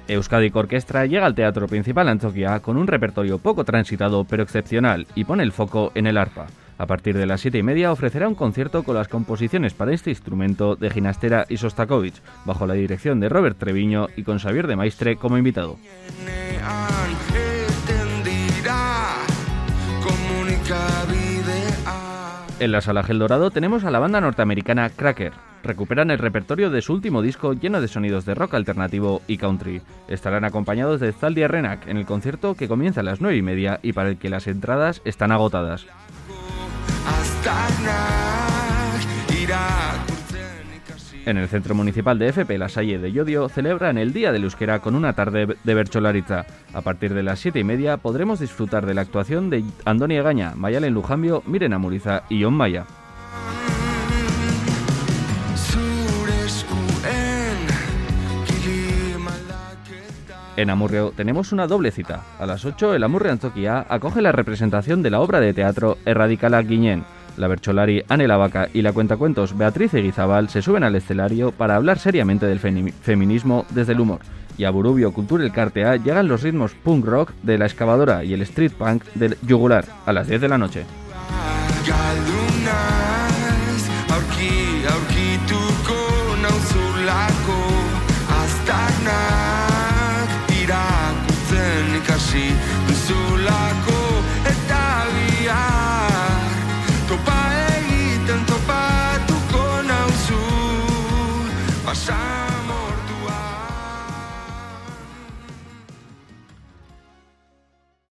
Euskadiko Orkestra llega al Teatro Principal Antzokia con un repertorio poco transitado pero excepcional y pone el foco en el arpa. A partir de las 7:30 ofrecerá un concierto con las composiciones para este instrumento de Ginastera y Sostakovich, bajo la dirección de Robert Treviño y con Xavier de Maistre como invitado. En la Sala Gel Dorado tenemos a la banda norteamericana Cracker. Recuperan el repertorio de su último disco lleno de sonidos de rock alternativo y country. Estarán acompañados de Zaldi Arrenak en el concierto que comienza a las 9:30 y para el que las entradas están agotadas. En el Centro Municipal de FP La Salle de Llodio celebran el Día del Euskera con una tarde de bertsolaritza. A partir de las 7:30 podremos disfrutar de la actuación de Andoni Egaña, Mayalen Lujambio, Miren Amuriza y Jon Maya. En Amurrio tenemos una doble cita. A las 8 el Amurrio Antzokia acoge la representación de la obra de teatro Erradikala Ginen. La bertsolari Ane Lavaca y la cuentacuentos Beatriz Eguizabal se suben al escenario para hablar seriamente del feminismo desde el humor. Y a Burubio Kultur Elkartea llegan los ritmos punk rock de La Excavadora y el street punk del Yugular a las 10 de la noche.